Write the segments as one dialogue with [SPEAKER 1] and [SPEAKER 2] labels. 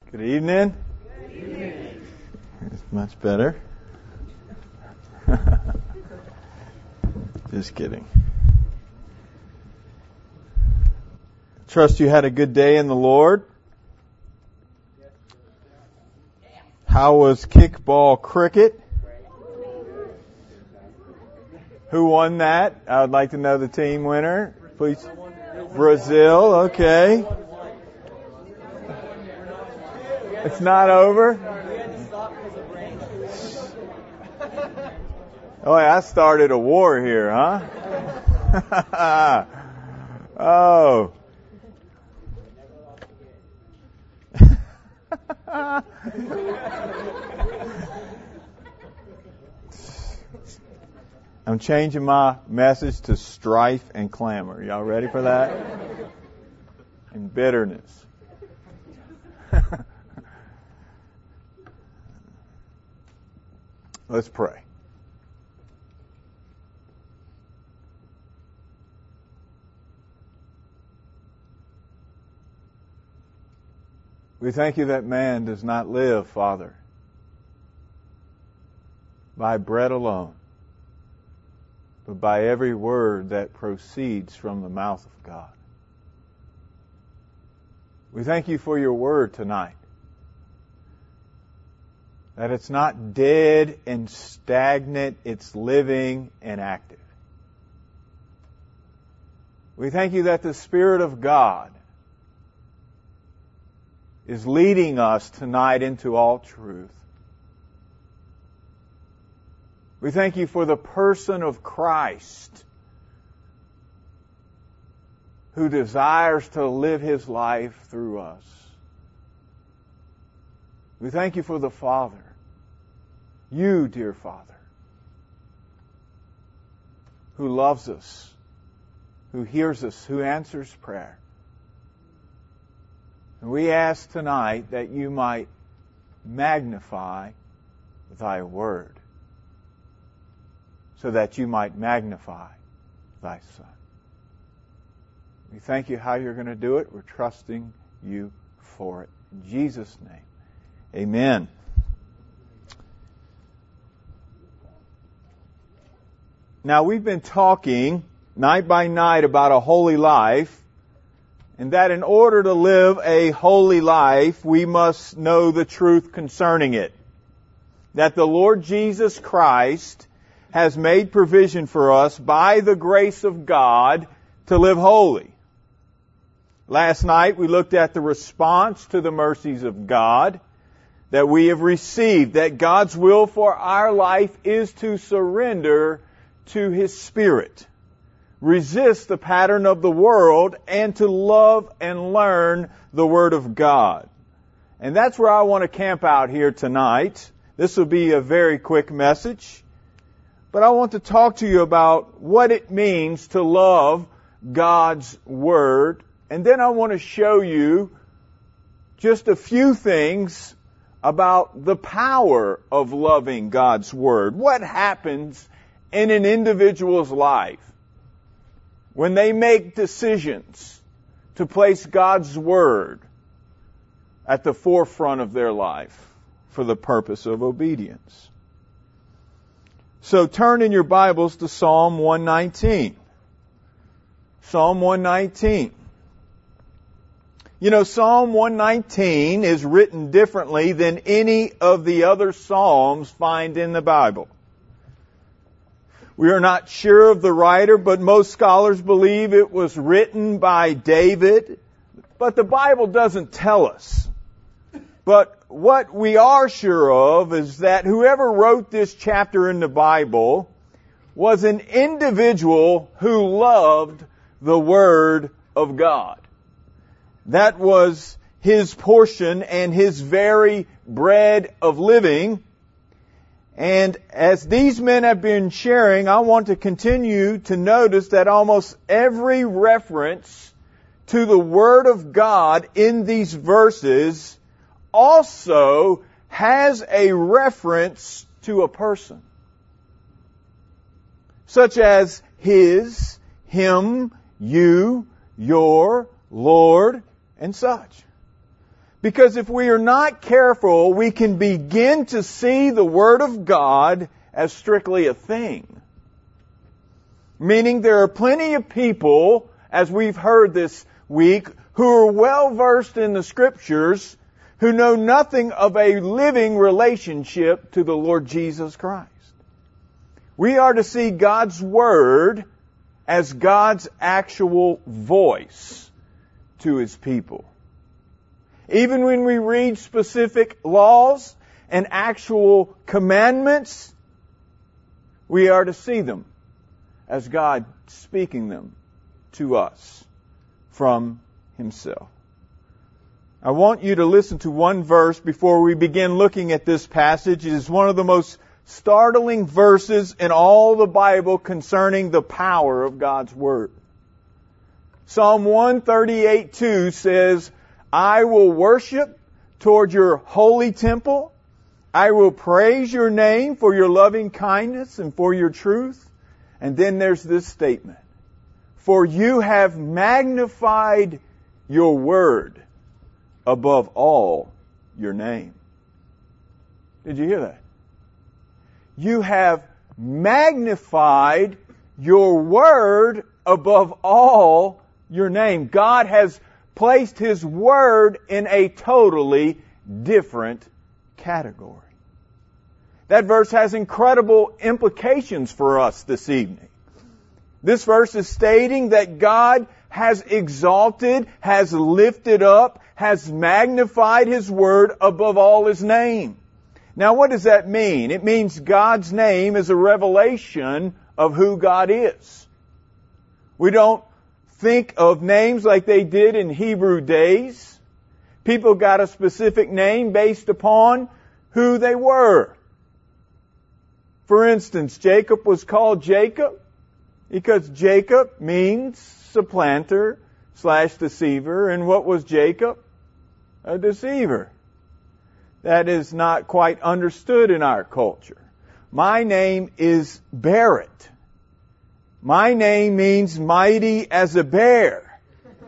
[SPEAKER 1] Good evening. Good evening. It's much better. Just kidding. Trust you had a good day in the Lord. How was kickball cricket? Who won that? I would like to know the team winner. Please. Brazil, okay. It's not over? Oh, I started a war here, huh? Oh. I'm changing my message to strife and clamor. Y'all ready for that? And bitterness. Let's pray. We thank you that man does not live, Father, by bread alone, but by every word that proceeds from the mouth of God. We thank you for your word tonight, that it's not dead and stagnant, it's living and active. We thank you that the Spirit of God is leading us tonight into all truth. We thank you for the person of Christ who desires to live His life through us. We thank you for the Father, you, dear Father, who loves us, who hears us, who answers prayer. And we ask tonight that you might magnify thy word, so that you might magnify thy Son. We thank you how you're going to do it. We're trusting you for it. In Jesus' name, amen. Now, we've been talking night by night about a holy life, and that in order to live a holy life, we must know the truth concerning it. That the Lord Jesus Christ has made provision for us by the grace of God to live holy. Last night we looked at the response to the mercies of God that we have received, that God's will for our life is to surrender to His Spirit, resist the pattern of the world, and to love and learn the Word of God. And that's where I want to camp out here tonight. This will be a very quick message, but I want to talk to you about what it means to love God's Word, and then I want to show you just a few things about the power of loving God's Word. What happens in an individual's life when they make decisions to place God's Word at the forefront of their life for the purpose of obedience. So turn in your Bibles to Psalm 119. Psalm 119. You know, Psalm 119 is written differently than any of the other Psalms found in the Bible. We are not sure of the writer, but most scholars believe it was written by David. But the Bible doesn't tell us. But what we are sure of is that whoever wrote this chapter in the Bible was an individual who loved the Word of God. That was his portion and his very bread of living. And as these men have been sharing, I want to continue to notice that almost every reference to the Word of God in these verses also has a reference to a person, such as his, him, you, your, Lord, and such. Because if we are not careful, we can begin to see the Word of God as strictly a thing. Meaning there are plenty of people, as we've heard this week, who are well versed in the Scriptures, who know nothing of a living relationship to the Lord Jesus Christ. We are to see God's Word as God's actual voice to His people. Even when we read specific laws and actual commandments, we are to see them as God speaking them to us from Himself. I want you to listen to one verse before we begin looking at this passage. It is one of the most startling verses in all the Bible concerning the power of God's Word. Psalm 138:2 says, I will worship toward your holy temple. I will praise your name for your loving kindness and for your truth. And then there's this statement. For you have magnified your word above all your name. Did you hear that? You have magnified your word above all your name. God has placed His Word in a totally different category. That verse has incredible implications for us this evening. This verse is stating that God has exalted, has lifted up, has magnified His Word above all His name. Now what does that mean? It means God's name is a revelation of who God is. We don't think of names like they did in Hebrew days. People got a specific name based upon who they were. For instance, Jacob was called Jacob because Jacob means supplanter / deceiver. And what was Jacob? A deceiver. That is not quite understood in our culture. My name is Barrett. My name means mighty as a bear.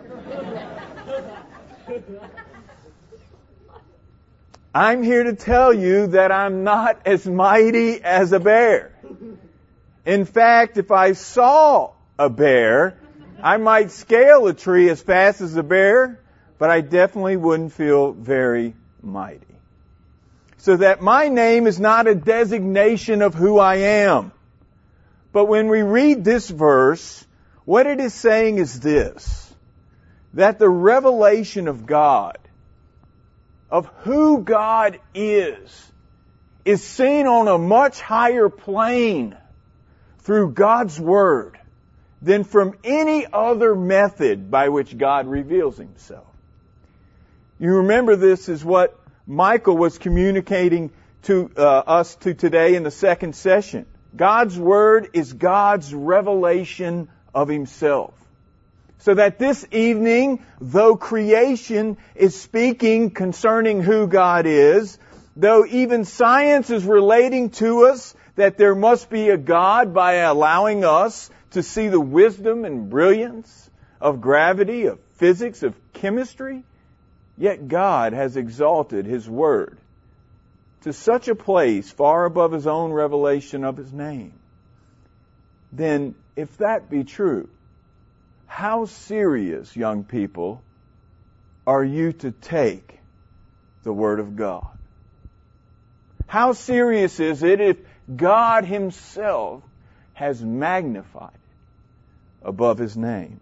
[SPEAKER 1] I'm here to tell you that I'm not as mighty as a bear. In fact, if I saw a bear, I might scale a tree as fast as a bear, but I definitely wouldn't feel very mighty. So that my name is not a designation of who I am. But when we read this verse, what it is saying is this, that the revelation of God, of who God is seen on a much higher plane through God's Word than from any other method by which God reveals Himself. You remember this is what Michael was communicating to us today in the second session. God's Word is God's revelation of Himself. So that this evening, though creation is speaking concerning who God is, though even science is relating to us that there must be a God by allowing us to see the wisdom and brilliance of gravity, of physics, of chemistry, yet God has exalted His Word to such a place far above His own revelation of His name. Then, if that be true, how serious, young people, are you to take the Word of God? How serious is it if God Himself has magnified it above His name?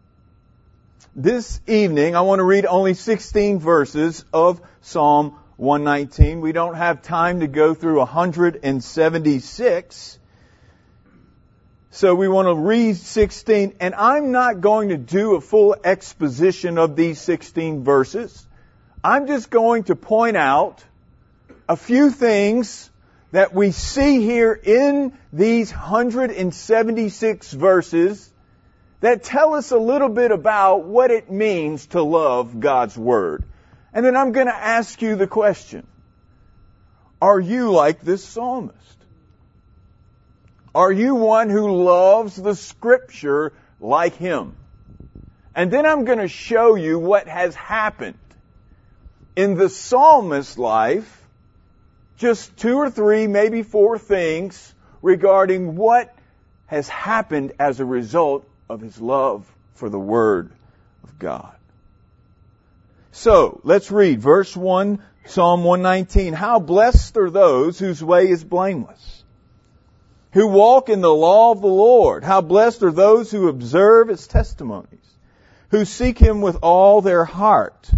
[SPEAKER 1] This evening, I want to read only 16 verses of Psalm 119. We don't have time to go through 176. So we want to read 16. And I'm not going to do a full exposition of these 16 verses. I'm just going to point out a few things that we see here in these 176 verses that tell us a little bit about what it means to love God's Word. And then I'm going to ask you the question, are you like this psalmist? Are you one who loves the Scripture like him? And then I'm going to show you what has happened in the psalmist's life just 2 or 3, maybe 4 things regarding what has happened as a result of his love for the Word of God. So, let's read verse 1, Psalm 119. How blessed are those whose way is blameless, who walk in the law of the Lord. How blessed are those who observe His testimonies, who seek Him with all their heart.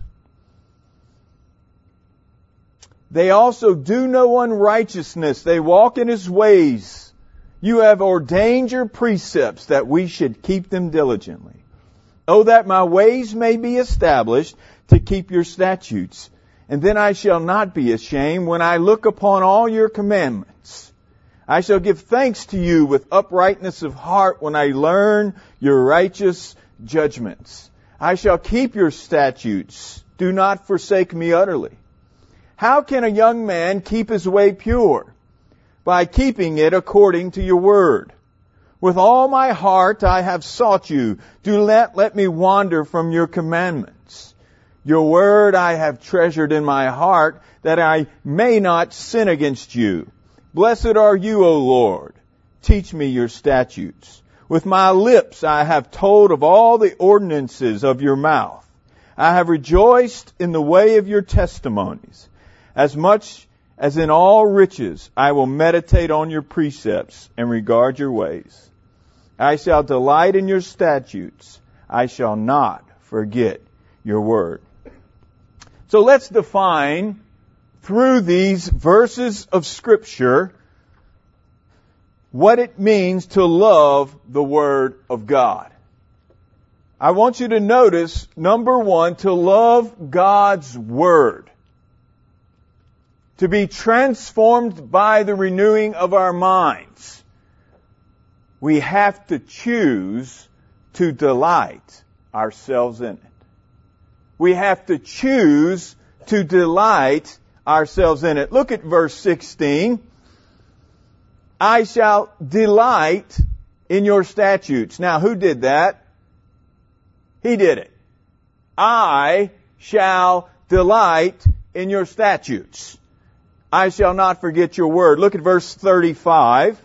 [SPEAKER 1] They also do no unrighteousness. They walk in His ways. You have ordained your precepts that we should keep them diligently. Oh, that my ways may be established to keep your statutes. And then I shall not be ashamed when I look upon all your commandments. I shall give thanks to you with uprightness of heart when I learn your righteous judgments. I shall keep your statutes. Do not forsake me utterly. How can a young man keep his way pure? By keeping it according to your word. With all my heart I have sought you. Do not let me wander from your commandments. Your word I have treasured in my heart, that I may not sin against you. Blessed are you, O Lord. Teach me your statutes. With my lips I have told of all the ordinances of your mouth. I have rejoiced in the way of your testimonies. As much as in all riches I will meditate on your precepts and regard your ways. I shall delight in your statutes. I shall not forget your word. So let's define through these verses of Scripture what it means to love the Word of God. I want you to notice, number 1, to love God's Word. To be transformed by the renewing of our minds. We have to choose to delight ourselves in it. We have to choose to delight ourselves in it. Look at verse 16. I shall delight in your statutes. Now, who did that? He did it. I shall delight in your statutes. I shall not forget your word. Look at verse 35.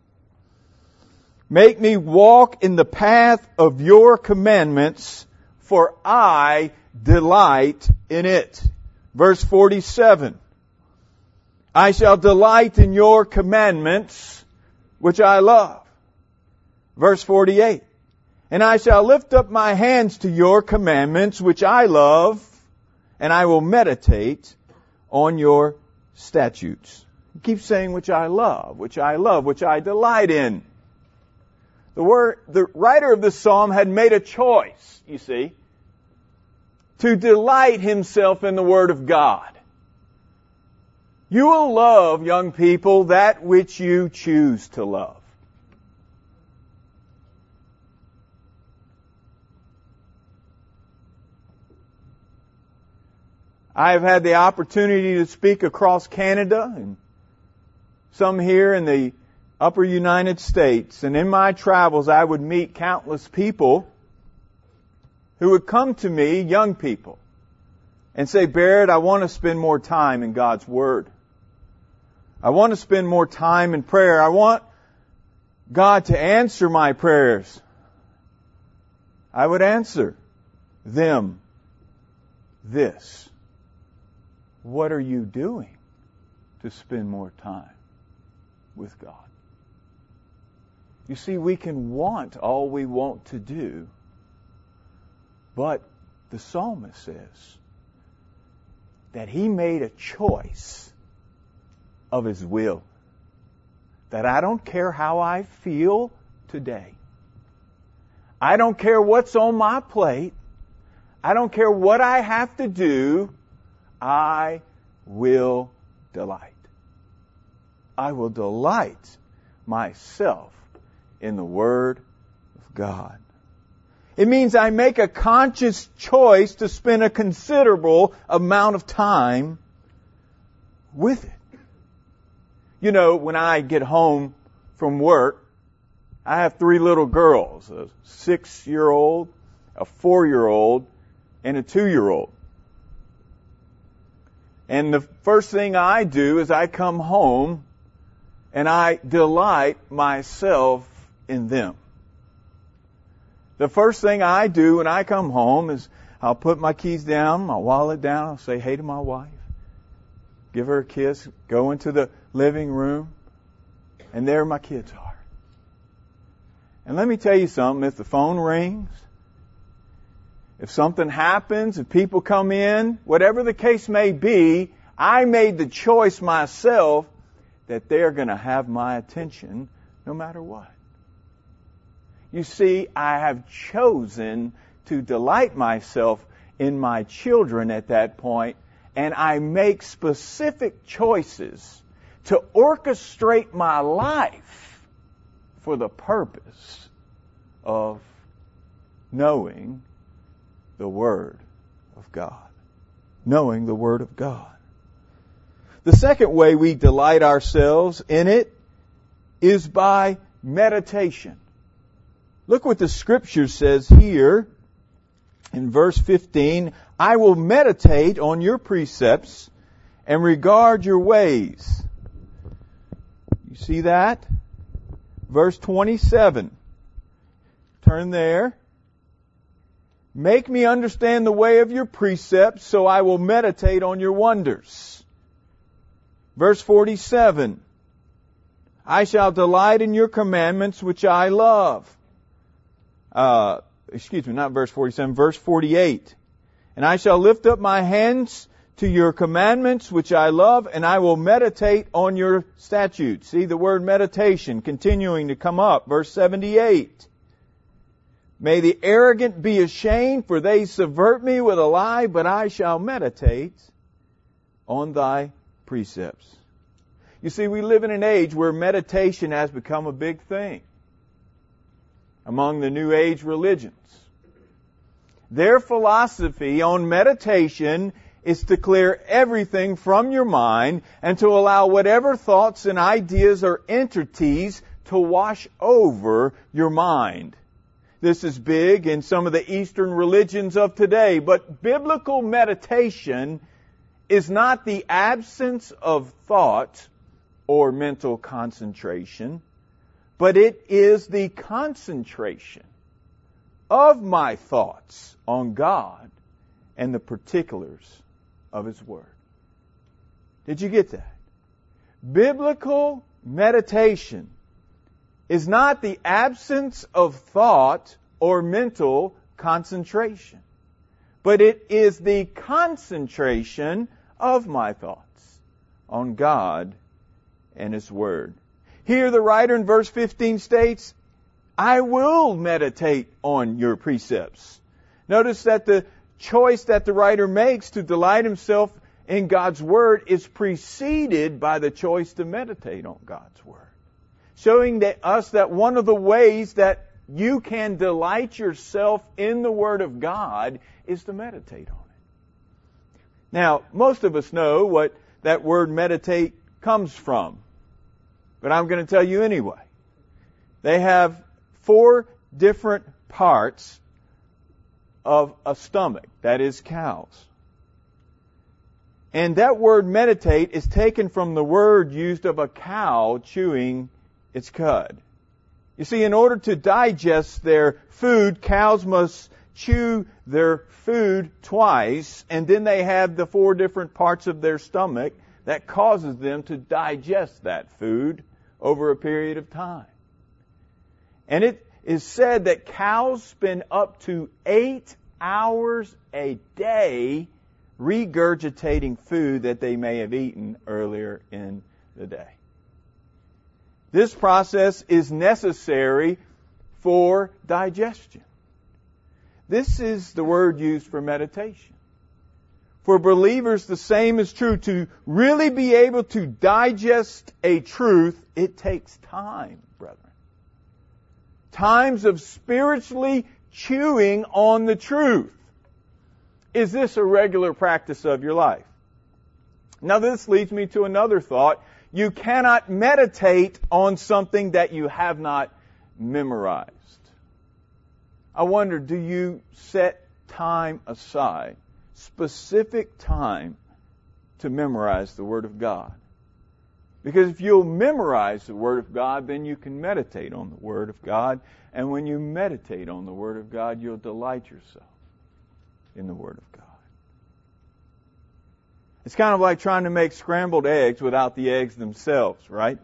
[SPEAKER 1] Make me walk in the path of your commandments, for I delight in it. Verse 47. I shall delight in your commandments, which I love. Verse 48. And I shall lift up my hands to your commandments, which I love, and I will meditate on your statutes. He keeps saying, which I love, which I love, which I delight in. The writer of this psalm had made a choice, you see, to delight himself in the Word of God. You will love, young people, that which you choose to love. I have had the opportunity to speak across Canada and some here in the upper United States. And in my travels, I would meet countless people who would come to me, young people, and say, Barrett, I want to spend more time in God's Word. I want to spend more time in prayer. I want God to answer my prayers. I would answer them this. What are you doing to spend more time with God? You see, we can want all we want to do, but the psalmist says that he made a choice of his will. That I don't care how I feel today. I don't care what's on my plate. I don't care what I have to do. I will delight. I will delight myself in the Word of God. It means I make a conscious choice to spend a considerable amount of time with it. You know, when I get home from work, I have 3 little girls, a 6-year-old, a 4-year-old, and a 2-year-old. And the first thing I do is I come home and I delight myself in them. The first thing I do when I come home is I'll put my keys down, my wallet down, I'll say hey to my wife, give her a kiss, go into the living room, and there my kids are. And let me tell you something, if the phone rings, if something happens, if people come in, whatever the case may be, I made the choice myself that they're going to have my attention no matter what. You see, I have chosen to delight myself in my children at that point, and I make specific choices to orchestrate my life for the purpose of knowing the Word of God. Knowing the Word of God. The second way we delight ourselves in it is by meditation. Look what the Scripture says here in verse 15. I will meditate on your precepts and regard your ways. You see that? Verse 27. Turn there. Make me understand the way of your precepts, so I will meditate on your wonders. Verse 47. I shall delight in your commandments, which I love. Not verse 47, verse 48. And I shall lift up my hands to your commandments, which I love, and I will meditate on your statutes. See the word meditation continuing to come up. Verse 78. May the arrogant be ashamed, for they subvert me with a lie, but I shall meditate on thy precepts. You see, we live in an age where meditation has become a big thing among the New Age religions. Their philosophy on meditation is to clear everything from your mind and to allow whatever thoughts and ideas or entities to wash over your mind. This is big in some of the Eastern religions of today, but biblical meditation is not the absence of thought or mental concentration, but it is the concentration of my thoughts on God and the particulars of His Word. Did you get that? Biblical meditation is not the absence of thought or mental concentration, but it is the concentration of my thoughts on God and His Word. Here the writer in verse 15 states, I will meditate on your precepts. Notice that the choice that the writer makes to delight himself in God's Word is preceded by the choice to meditate on God's Word. Showing us that one of the ways that you can delight yourself in the Word of God is to meditate on it. Now, most of us know what that word meditate comes from, but I'm going to tell you anyway. They have 4 different parts of a stomach, that is cows. And that word meditate is taken from the word used of a cow chewing its cud. You see, in order to digest their food, cows must chew their food twice, and then they have the 4 different parts of their stomach that causes them to digest that food over a period of time. And it is said that cows spend up to 8 hours a day regurgitating food that they may have eaten earlier in the day. This process is necessary for digestion. This is the word used for meditation. For believers, the same is true. To really be able to digest a truth, it takes time, brethren. Times of spiritually chewing on the truth. Is this a regular practice of your life? Now this leads me to another thought. You cannot meditate on something that you have not memorized. I wonder, do you set time aside, specific time, to memorize the Word of God. Because if you'll memorize the Word of God, then you can meditate on the Word of God. And when you meditate on the Word of God, you'll delight yourself in the Word of God. It's kind of like trying to make scrambled eggs without the eggs themselves, right?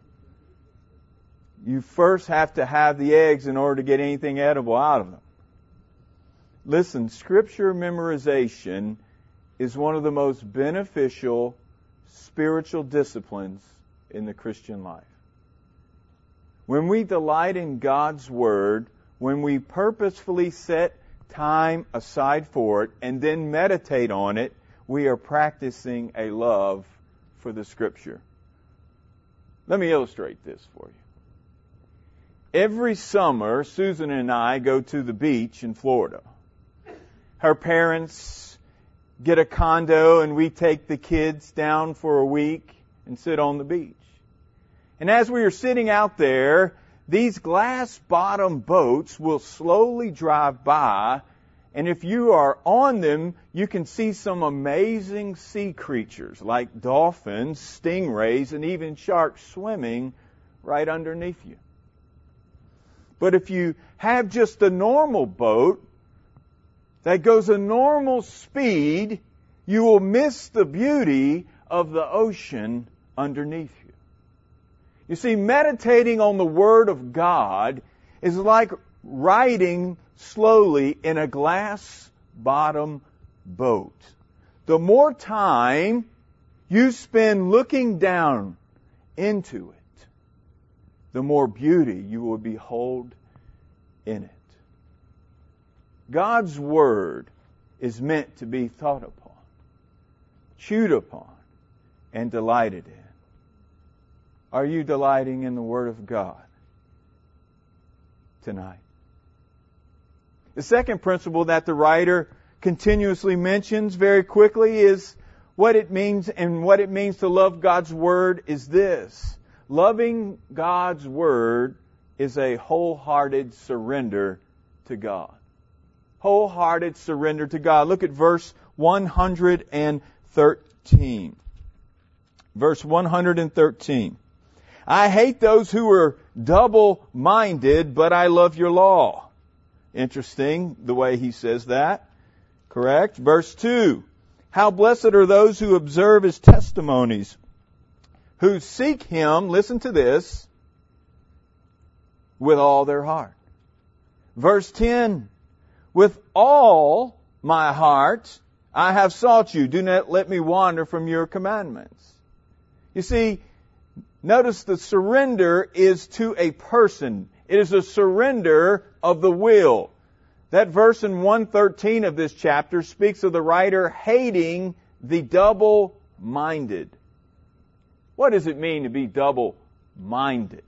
[SPEAKER 1] You first have to have the eggs in order to get anything edible out of them. Listen, Scripture memorization is one of the most beneficial spiritual disciplines in the Christian life. When we delight in God's Word, when we purposefully set time aside for it and then meditate on it, we are practicing a love for the Scripture. Let me illustrate this for you. Every summer, Susan and I go to the beach in Florida. Her parents get a condo and we take the kids down for a week and sit on the beach. And as we are sitting out there, these glass-bottom boats will slowly drive by, and if you are on them, you can see some amazing sea creatures like dolphins, stingrays, and even sharks swimming right underneath you. But if you have just a normal boat that goes a normal speed, you will miss the beauty of the ocean underneath you. You see, meditating on the Word of God is like riding slowly in a glass-bottom boat. The more time you spend looking down into it, the more beauty you will behold in it. God's Word is meant to be thought upon, chewed upon, and delighted in. Are you delighting in the Word of God tonight? The second principle that the writer continuously mentions very quickly is what it means, and what it means to love God's Word is this. Loving God's Word is a wholehearted surrender to God. Wholehearted surrender to God. Look at verse 113. Verse 113. I hate those who are double-minded, but I love your law. Interesting the way he says that. Correct. Verse 2. How blessed are those who observe His testimonies, who seek Him, listen to this, with all their heart. Verse 10. With all my heart I have sought you. Do not let me wander from your commandments. You see, notice the surrender is to a person. It is a surrender of the will. That verse in 113 of this chapter speaks of the writer hating the double-minded. What does it mean to be double-minded?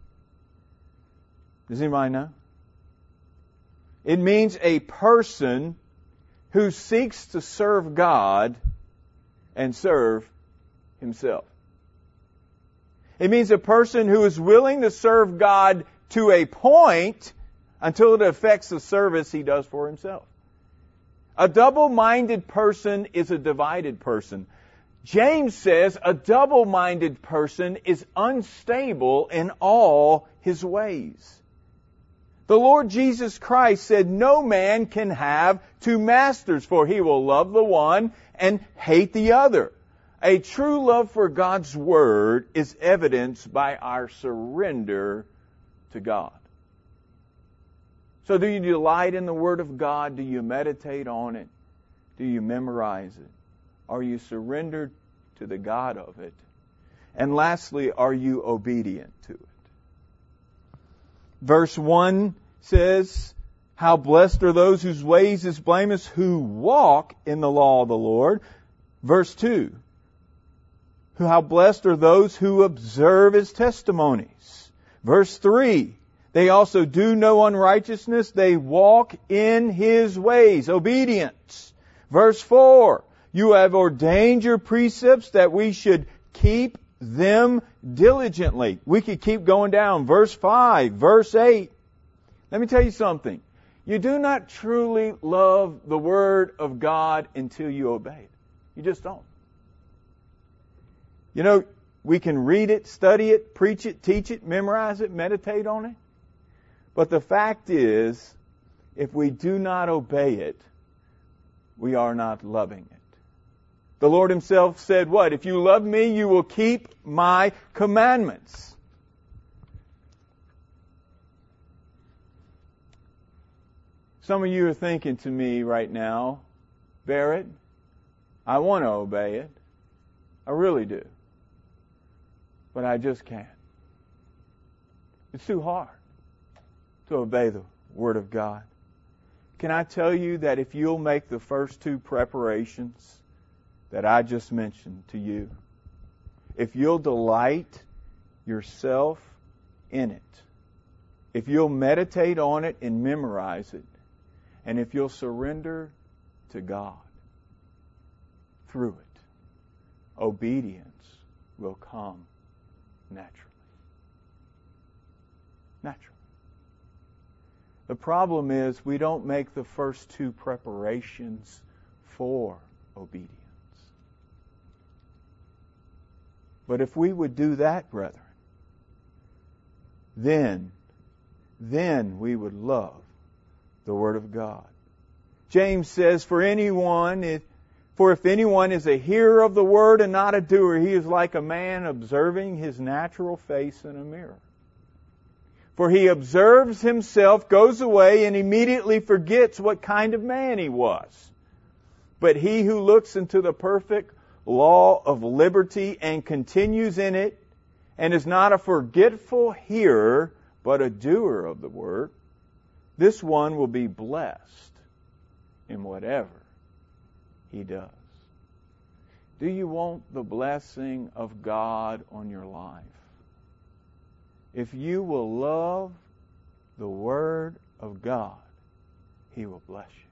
[SPEAKER 1] Does anybody know? It means a person who seeks to serve God and serve himself. It means a person who is willing to serve God to a point until it affects the service he does for himself. A double-minded person is a divided person. James says a double-minded person is unstable in all his ways. The Lord Jesus Christ said no man can have two masters, for he will love the one and hate the other. A true love for God's Word is evidenced by our surrender to God. So do you delight in the Word of God? Do you meditate on it? Do you memorize it? Are you surrendered to the God of it? And lastly, are you obedient to it? Verse 1 says, how blessed are those whose ways is blameless, who walk in the law of the Lord. Verse 2, how blessed are those who observe His testimonies. Verse 3, they also do no unrighteousness, they walk in His ways, obedience. Verse 4, you have ordained your precepts that we should keep them diligently. We could keep going down. Verse 5, verse 8. Let me tell you something. You do not truly love the Word of God until you obey it. You just don't. You know, we can read it, study it, preach it, teach it, memorize it, meditate on it. But the fact is, if we do not obey it, we are not loving it. The Lord Himself said what? If you love me, you will keep my commandments. Some of you are thinking to me right now, Barrett, I want to obey it. I really do. But I just can't. It's too hard to obey the Word of God. Can I tell you that if you'll make the first two preparations that I just mentioned to you, if you'll delight yourself in it, if you'll meditate on it and memorize it, and if you'll surrender to God through it, obedience will come naturally. Naturally. The problem is we don't make the first two preparations for obedience. But if we would do that, brethren, then we would love the Word of God. James says, For if anyone is a hearer of the Word and not a doer, he is like a man observing his natural face in a mirror. For he observes himself, goes away, and immediately forgets what kind of man he was. But he who looks into the perfect law of liberty and continues in it, and is not a forgetful hearer, but a doer of the word, this one will be blessed in whatever he does. Do you want the blessing of God on your life? If you will love the Word of God, He will bless you.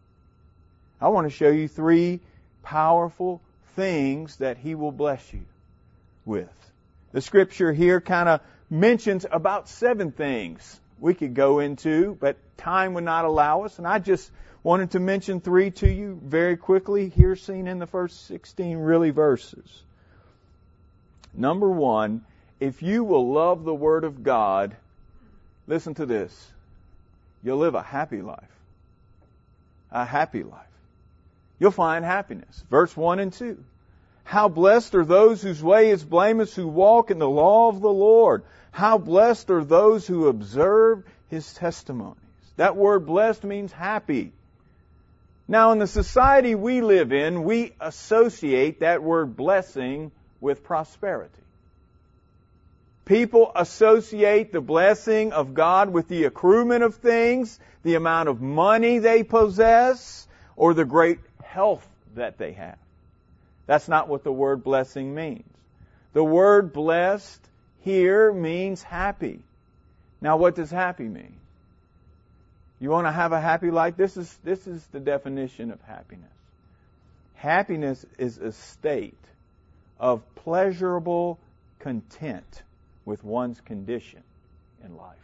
[SPEAKER 1] I want to show you 3 powerful things that He will bless you with. The Scripture here kind of mentions about 7 things we could go into, but time would not allow us, and I just wanted to mention 3 to you very quickly, here seen in the first 16 really verses. Number 1, if you will love the Word of God, listen to this, you'll live a happy life. A happy life. You'll find happiness. Verse 1 and 2. How blessed are those whose way is blameless, who walk in the law of the Lord. How blessed are those who observe His testimonies. That word blessed means happy. Now, in the society we live in, we associate that word blessing with prosperity. People associate the blessing of God with the accruement of things, the amount of money they possess, or the great health that they have. That's not what the word blessing means. The word blessed here means happy. Now, what does happy mean? You want to have a happy life? This is the definition of happiness. Happiness is a state of pleasurable content with one's condition in life.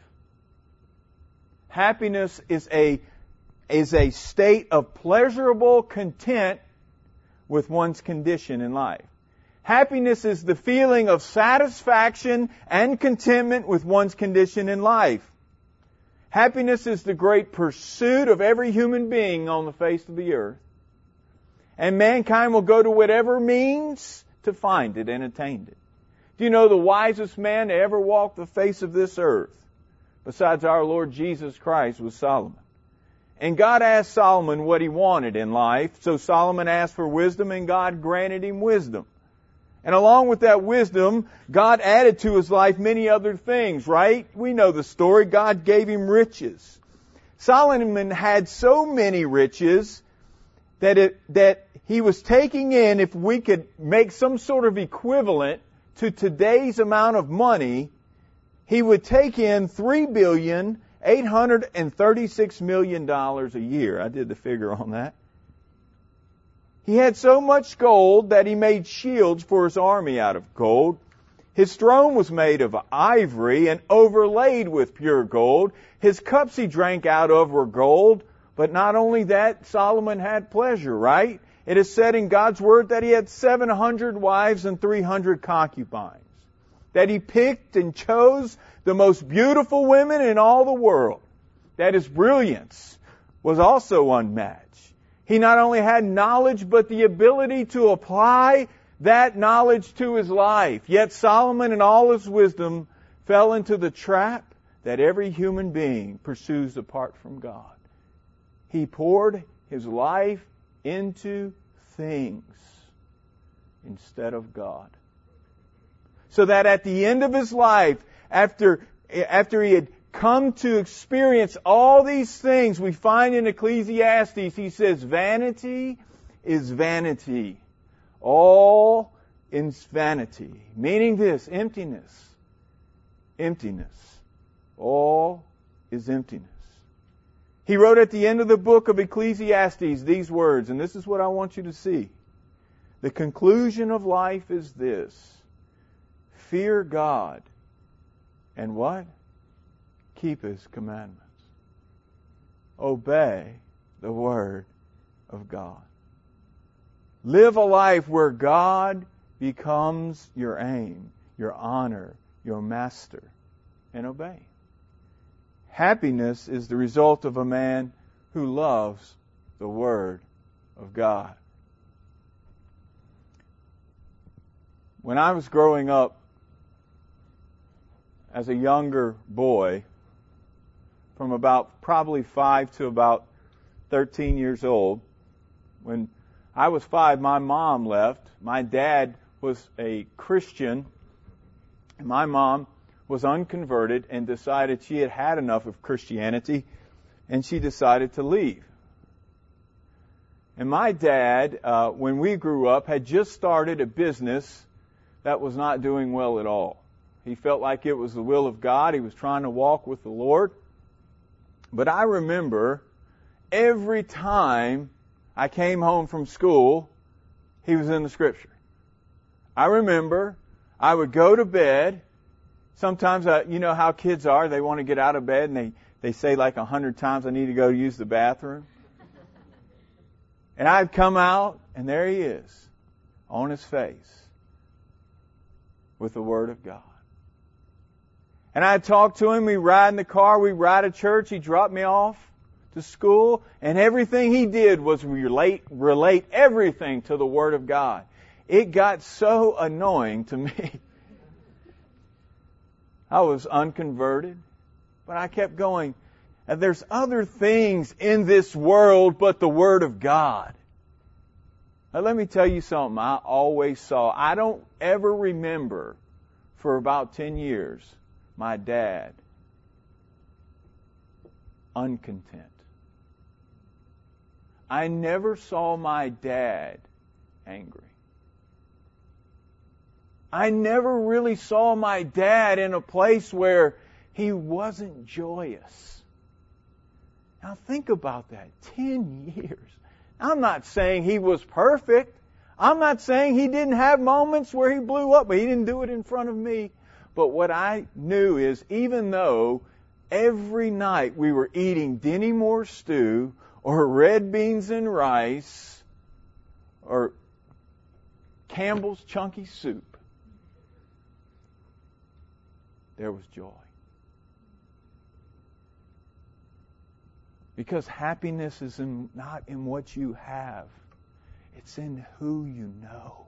[SPEAKER 1] Happiness is a state of pleasurable content with one's condition in life. Happiness is the feeling of satisfaction and contentment with one's condition in life. Happiness is the great pursuit of every human being on the face of the earth. And mankind will go to whatever means to find it and attain it. Do you know the wisest man to ever walk the face of this earth, besides our Lord Jesus Christ, was Solomon? And God asked Solomon what he wanted in life, so Solomon asked for wisdom, and God granted him wisdom. And along with that wisdom, God added to his life many other things, right? We know the story. God gave him riches. Solomon had so many riches that he was taking in, if we could make some sort of equivalent to today's amount of money, he would take in $3,836,000,000 a year. I did the figure on that. He had so much gold that he made shields for his army out of gold. His throne was made of ivory and overlaid with pure gold. His cups he drank out of were gold. But not only that, Solomon had pleasure, right? It is said in God's Word that he had 700 wives and 300 concubines. That he picked and chose the most beautiful women in all the world. That his brilliance was also unmatched. He not only had knowledge, but the ability to apply that knowledge to his life. Yet Solomon in all his wisdom fell into the trap that every human being pursues apart from God. He poured his life into things instead of God. So that at the end of his life, after he had come to experience all these things, we find in Ecclesiastes, he says, vanity is vanity. All is vanity. Meaning this, emptiness. Emptiness. All is emptiness. He wrote at the end of the book of Ecclesiastes these words, and this is what I want you to see. The conclusion of life is this. Fear God. And what? Keep His commandments. Obey the Word of God. Live a life where God becomes your aim, your honor, your master, and obey. Happiness is the result of a man who loves the Word of God. When I was growing up as a younger boy, from about probably 5 to about 13 years old, when I was 5, my mom left. My dad was a Christian. My mom was unconverted and decided she had had enough of Christianity, and she decided to leave. And my dad, when we grew up, had just started a business that was not doing well at all. He felt like it was the will of God. He was trying to walk with the Lord. But I remember every time I came home from school, he was in the Scripture. I remember I would go to bed. Sometimes, you know how kids are. They want to get out of bed and they say like 100 times, I need to go use the bathroom. And I'd come out and there he is on his face with the Word of God. And I'd talk to him. We'd ride in the car. We'd ride to church. He'd drop me off to school. And everything he did was relate everything to the Word of God. It got so annoying to me. I was unconverted, but I kept going. And there's other things in this world but the Word of God. Now let me tell you something I always saw. I don't ever remember for about 10 years my dad uncontent. I never saw my dad angry. I never really saw my dad in a place where he wasn't joyous. Now think about that. 10 years. I'm not saying he was perfect. I'm not saying he didn't have moments where he blew up, but he didn't do it in front of me. But what I knew is even though every night we were eating Denny Moore stew or red beans and rice or Campbell's chunky soup, there was joy. Because happiness is not in what you have. It's in who you know.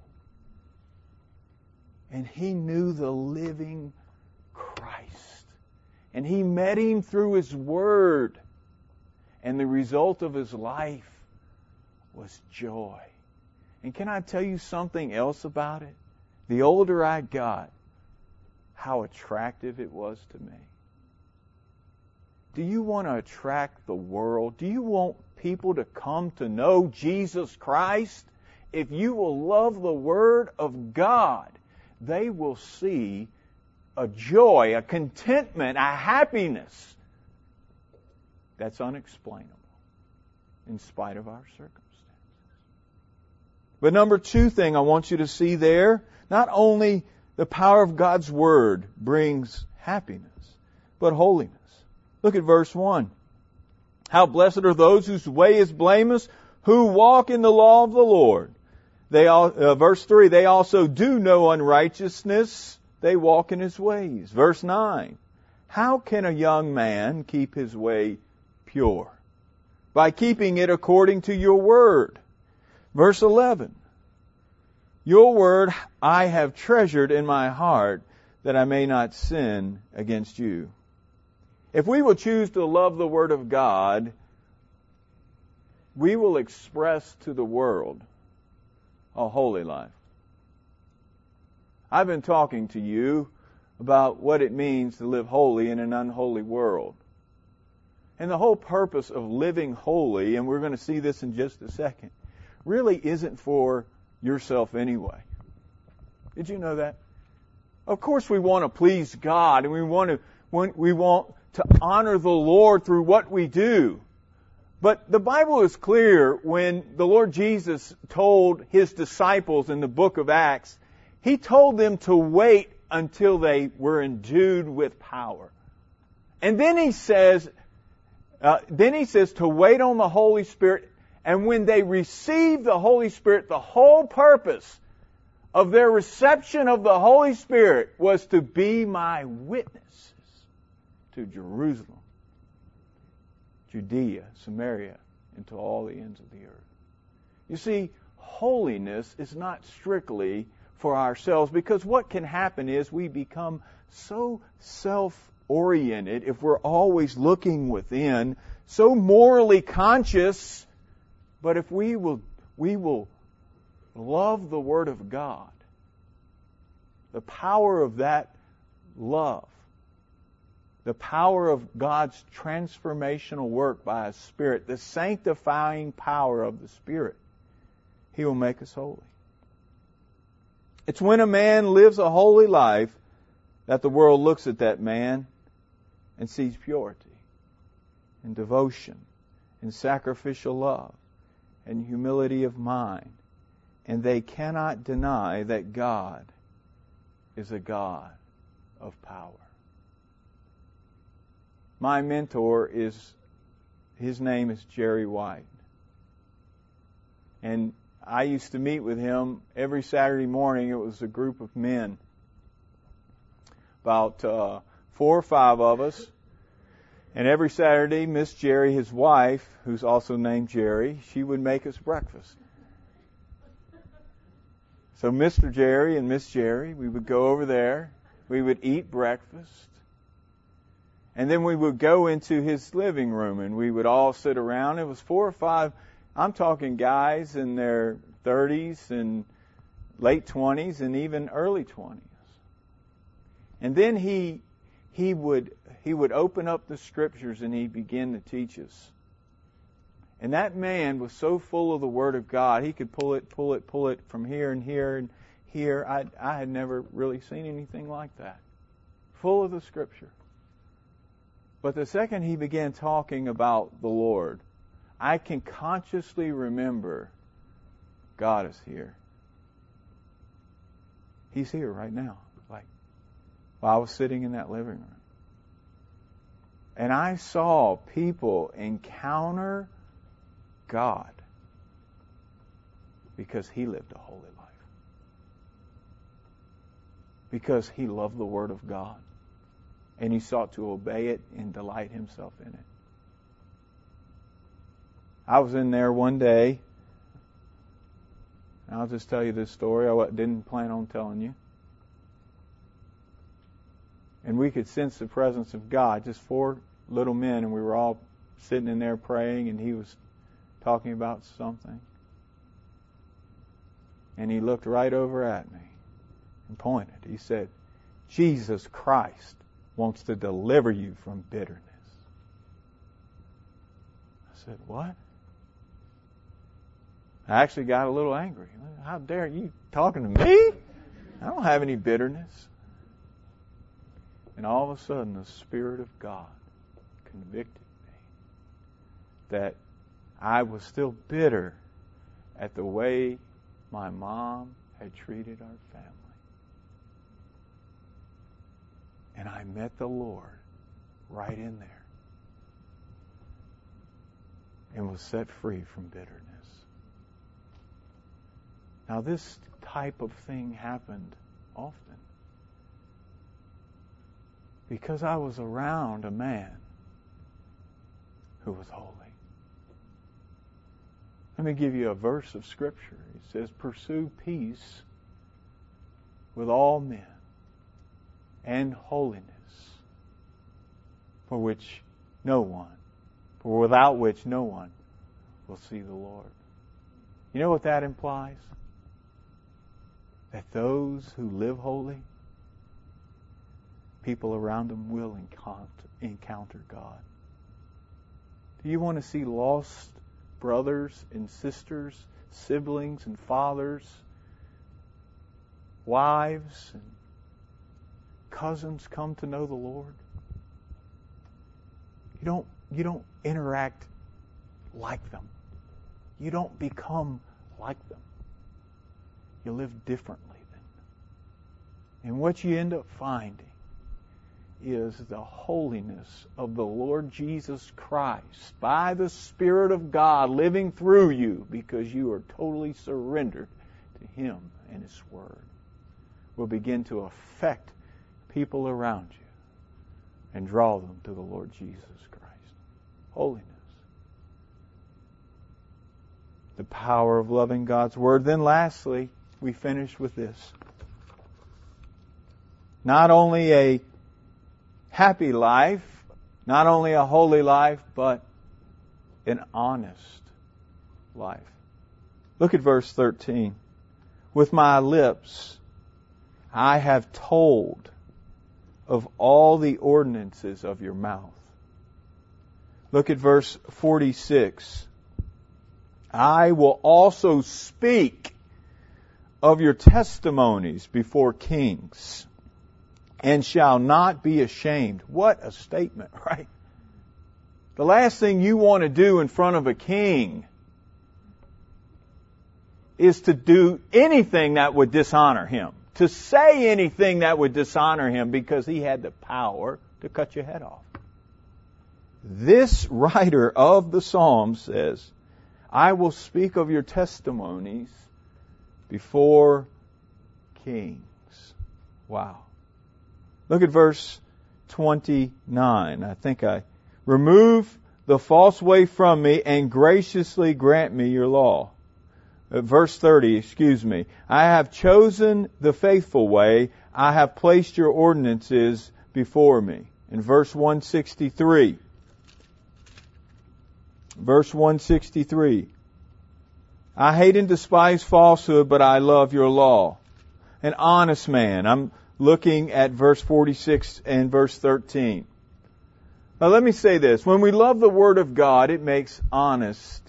[SPEAKER 1] And he knew the living Christ. And he met him through his Word. And the result of his life was joy. And can I tell you something else about it? The older I got, how attractive it was to me. Do you want to attract the world? Do you want people to come to know Jesus Christ? If you will love the Word of God, they will see a joy, a contentment, a happiness that's unexplainable in spite of our circumstances. But number 2 thing I want you to see there, not only the power of God's Word brings happiness, but holiness. Look at verse 1. How blessed are those whose way is blameless, who walk in the law of the Lord. Verse 3, they also do no unrighteousness. They walk in His ways. Verse 9, how can a young man keep his way pure? By keeping it according to your word. Verse 11, your word I have treasured in my heart, that I may not sin against you. If we will choose to love the Word of God, we will express to the world a holy life. I've been talking to you about what it means to live holy in an unholy world. And the whole purpose of living holy, and we're going to see this in just a second, really isn't for yourself anyway. Did you know that? Of course we want to please God, and we want to honor the Lord through what we do. But the Bible is clear when the Lord Jesus told His disciples in the book of Acts, He told them to wait until they were endued with power. And then He says to wait on the Holy Spirit. And when they receive the Holy Spirit, the whole purpose of their reception of the Holy Spirit was to be my witnesses to Jerusalem, Judea, Samaria, and to all the ends of the earth. You see, holiness is not strictly for ourselves, because what can happen is we become so self-oriented if we're always looking within, so morally conscious. But if we will love the Word of God, the power of that love, the power of God's transformational work by His Spirit, the sanctifying power of the Spirit, He will make us holy. It's when a man lives a holy life that the world looks at that man and sees purity and devotion and sacrificial love and humility of mind. And they cannot deny that God is a God of power. My mentor his name is Jerry White. And I used to meet with him every Saturday morning. It was a group of men, about 4 or 5 of us. And every Saturday, Miss Jerry, his wife, who's also named Jerry, she would make us breakfast. So Mr. Jerry and Miss Jerry, we would go over there. We would eat breakfast. And then we would go into his living room and we would all sit around. It was 4 or 5, I'm talking guys in their 30s and late 20s and even early 20s. And then he would open up the Scriptures and he'd begin to teach us. And that man was so full of the Word of God, he could pull it from here and here and here. I had never really seen anything like that. Full of the Scripture. But the second he began talking about the Lord, I can consciously remember God is here. He's here right now. Like while I was sitting in that living room. And I saw people encounter God because he lived a holy life. Because he loved the Word of God. And he sought to obey it and delight himself in it. I was in there one day. And I'll just tell you this story. I didn't plan on telling you. And we could sense the presence of God. Just 4 little men, and we were all sitting in there praying, and he was talking about something. And he looked right over at me and pointed. He said, Jesus Christ wants to deliver you from bitterness. I said, what? I actually got a little angry. How dare you talking to me? I don't have any bitterness. And all of a sudden, the Spirit of God convicted me that I was still bitter at the way my mom had treated our family. And I met the Lord right in there. and was set free from bitterness. Now this type of thing happened often because I was around a man who was holy. Let me give you a verse of Scripture. It says, pursue peace with all men and holiness, for without which no one will see the Lord. You know what that implies? That those who live holy, people around them will encounter God. Do you want to see lost brothers and sisters, siblings and fathers, wives and cousins come to know the Lord? You don't interact like them. You don't become like them. You live differently than them. And what you end up finding is the holiness of the Lord Jesus Christ by the Spirit of God living through you because you are totally surrendered to Him and His Word will begin to affect people around you and draw them to the Lord Jesus Christ. Holiness. The power of loving God's Word. Then lastly, we finish with this. Not only a happy life, not only a holy life, but an honest life. Look at verse 13. With my lips I have told of all the ordinances of your mouth. Look at verse 46. I will also speak of your testimonies before kings, and shall not be ashamed. What a statement, right? The last thing you want to do in front of a king is to do anything that would dishonor him, to say anything that would dishonor him, because he had the power to cut your head off. This writer of the Psalm says, I will speak of your testimonies before kings. Wow. Look at verse 29. I think remove the false way from me and graciously grant me your law. Verse 30, I have chosen the faithful way. I have placed your ordinances before me. In verse 163. Verse 163. I hate and despise falsehood, but I love your law. An honest man. I'm looking at verse 46 and verse 13. Now let me say this. When we love the Word of God, it makes us honest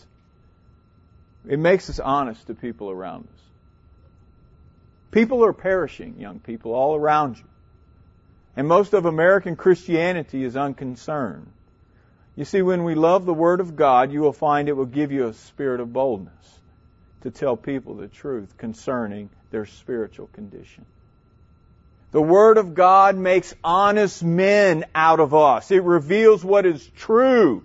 [SPEAKER 1] to people around us. People are perishing, young people, all around you. And most of American Christianity is unconcerned. You see, when we love the Word of God, you will find it will give you a spirit of boldness to tell people the truth concerning their spiritual condition. The Word of God makes honest men out of us. It reveals what is true.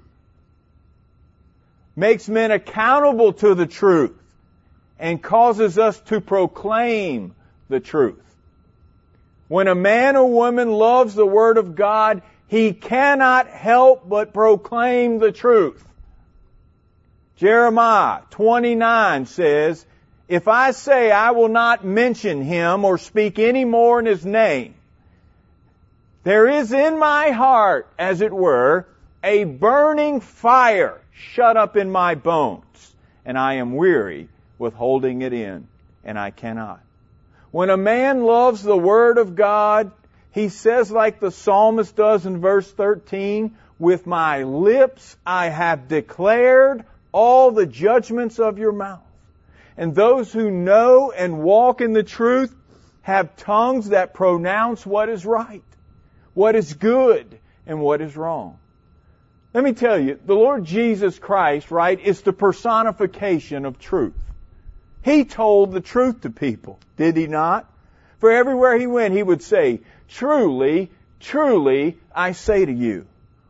[SPEAKER 1] Makes men accountable to the truth. And causes us to proclaim the truth. When a man or woman loves the Word of God, he cannot help but proclaim the truth. Jeremiah 29 says, if I say I will not mention him or speak any more in his name, there is in my heart, as it were, a burning fire shut up in my bones, and I am weary with holding it in, and I cannot. When a man loves the Word of God, he says like the psalmist does in verse 13, with my lips I have declared all the judgments of your mouth. And those who know and walk in the truth have tongues that pronounce what is right, what is good, and what is wrong. Let me tell you, the Lord Jesus Christ, right, is the personification of truth. He told the truth to people, did He not? For everywhere He went, He would say, truly, truly, I say to you.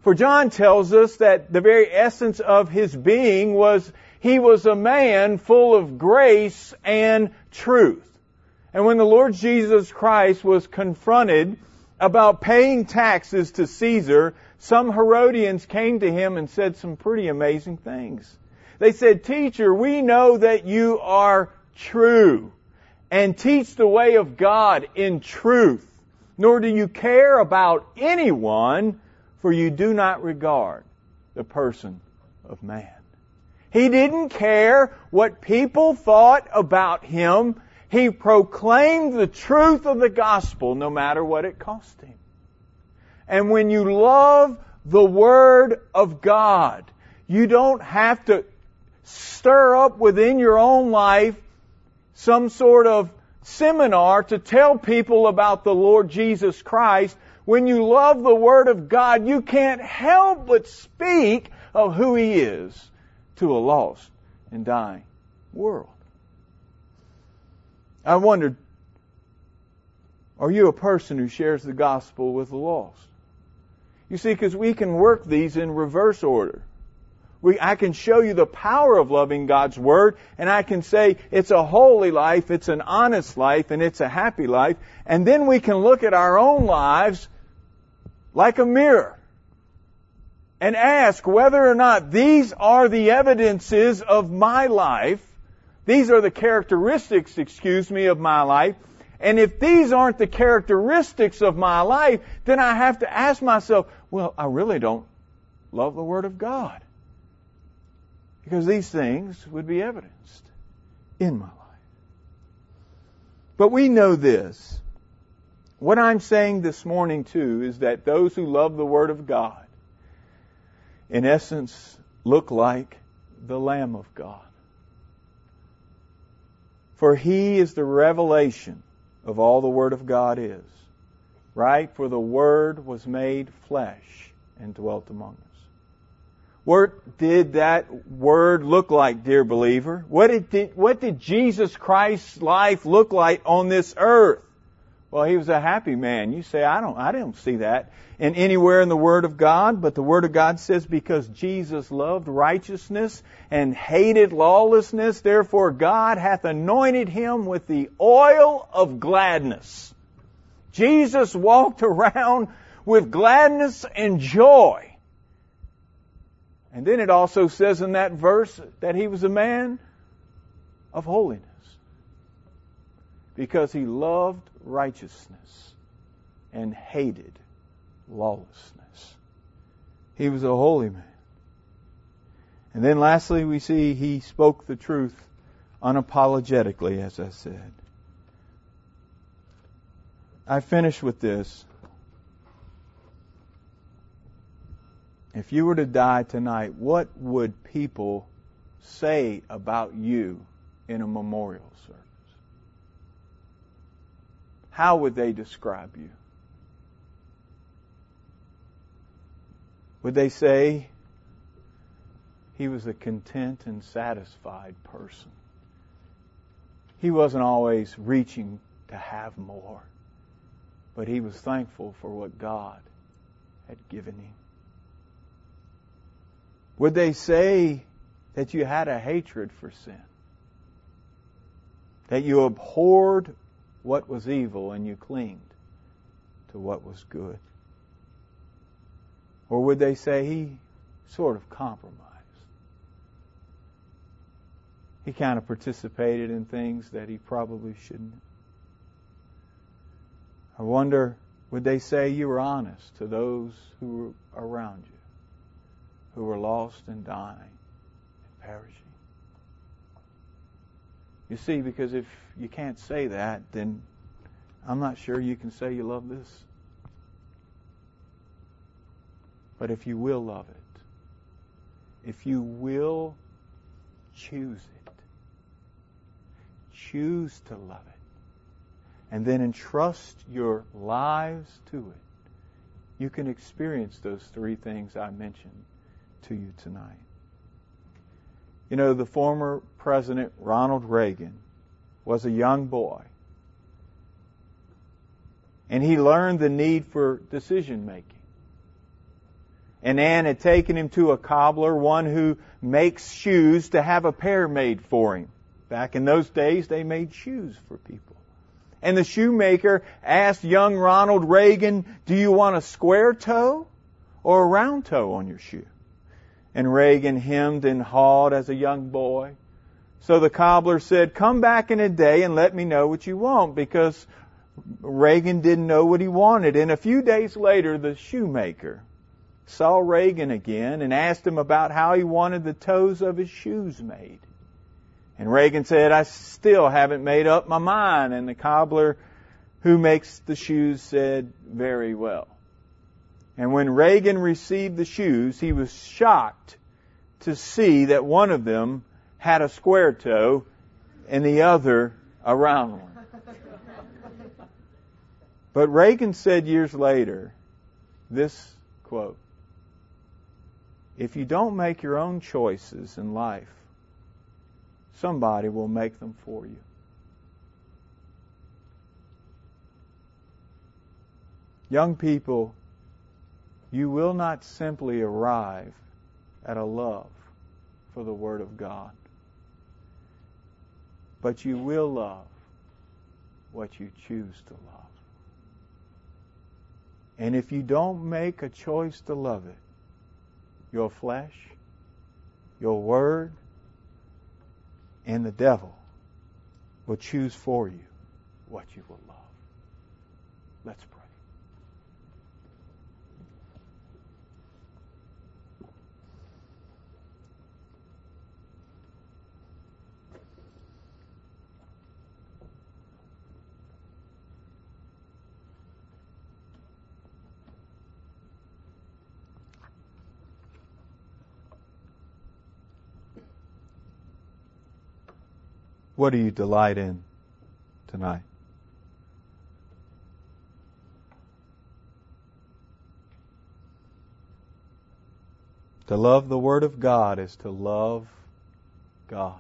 [SPEAKER 1] For John tells us that the very essence of his being was he was a man full of grace and truth. And when the Lord Jesus Christ was confronted about paying taxes to Caesar, some Herodians came to him and said some pretty amazing things. They said, "Teacher, we know that you are true and teach the way of God in truth, nor do you care about anyone, for you do not regard the person of man." He didn't care what people thought about him. He proclaimed the truth of the gospel no matter what it cost him. And when you love the Word of God, you don't have to stir up within your own life some sort of seminar to tell people about the Lord Jesus Christ. When you love the Word of God, you can't help but speak of who He is to a lost and dying world. I wondered, are you a person who shares the gospel with the lost? You see, because we can work these in reverse order. I can show you the power of loving God's Word, and I can say it's a holy life, it's an honest life, and it's a happy life. And then we can look at our own lives like a mirror and ask whether or not these are the evidences of my life. These are the characteristics, of my life. And if these aren't the characteristics of my life, then I have to ask myself, well, I really don't love the Word of God. Because these things would be evidenced in my life. But we know this. What I'm saying this morning, too, is that those who love the Word of God, in essence, look like the Lamb of God. For He is the revelation of all the Word of God is. Right? For the Word was made flesh and dwelt among us. What did that Word look like, dear believer? What did Jesus Christ's life look like on this earth? Well, He was a happy man. You say, I don't see that anywhere in the Word of God, but the Word of God says, because Jesus loved righteousness and hated lawlessness, therefore God hath anointed Him with the oil of gladness. Jesus walked around with gladness and joy. And then it also says in that verse that He was a man of holiness, because He loved righteousness and hated lawlessness. He was a holy man. And then lastly, we see He spoke the truth unapologetically, as I said. I finish with this. If you were to die tonight, what would people say about you in a memorial service? How would they describe you? Would they say he was a content and satisfied person? He wasn't always reaching to have more, but he was thankful for what God had given him. Would they say that you had a hatred for sin? That you abhorred what was evil and you clinged to what was good? Or would they say he sort of compromised? He kind of participated in things that he probably shouldn't. I wonder, would they say you were honest to those who were around you, who were lost and dying and perishing? You see, because if you can't say that, then I'm not sure you can say you love this. But if you will love it, if you will choose it, choose to love it, and then entrust your lives to it, you can experience those three things I mentioned to you tonight. You know, the former President Ronald Reagan was a young boy, and he learned the need for decision making. And Ann had taken him to a cobbler, one who makes shoes, to have a pair made for him. Back in those days, they made shoes for people. And the shoemaker asked young Ronald Reagan, "Do you want a square toe or a round toe on your shoe?" And Reagan hemmed and hawed as a young boy. So the cobbler said, "Come back in a day and let me know what you want," because Reagan didn't know what he wanted. And a few days later, the shoemaker saw Reagan again and asked him about how he wanted the toes of his shoes made. And Reagan said, "I still haven't made up my mind." And the cobbler who makes the shoes said, "Very well." And when Reagan received the shoes, he was shocked to see that one of them had a square toe and the other a round one. But Reagan said years later this quote, "If you don't make your own choices in life, somebody will make them for you." Young people, you will not simply arrive at a love for the Word of God, but you will love what you choose to love. And if you don't make a choice to love it, your flesh, your word, and the devil will choose for you what you will love. Let's pray. What do you delight in tonight? To love the Word of God is to love God.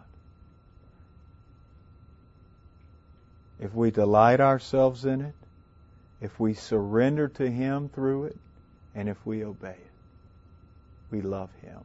[SPEAKER 1] If we delight ourselves in it, if we surrender to Him through it, and if we obey it, we love Him.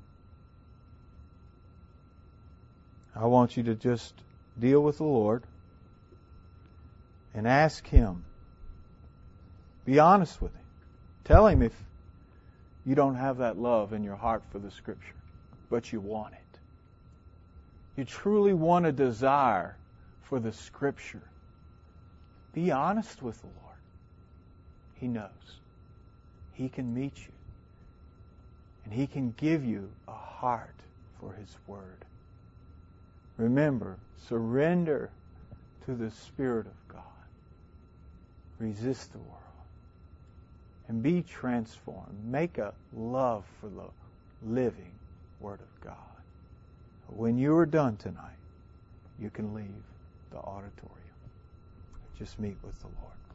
[SPEAKER 1] I want you to just deal with the Lord and ask Him. Be honest with Him. Tell Him if you don't have that love in your heart for the Scripture, but you want it. You truly want a desire for the Scripture. Be honest with the Lord. He knows. He can meet you. And He can give you a heart for His Word. Remember, surrender to the Spirit of God. Resist the world. And be transformed. Make a love for the living Word of God. When you are done tonight, you can leave the auditorium. Just meet with the Lord.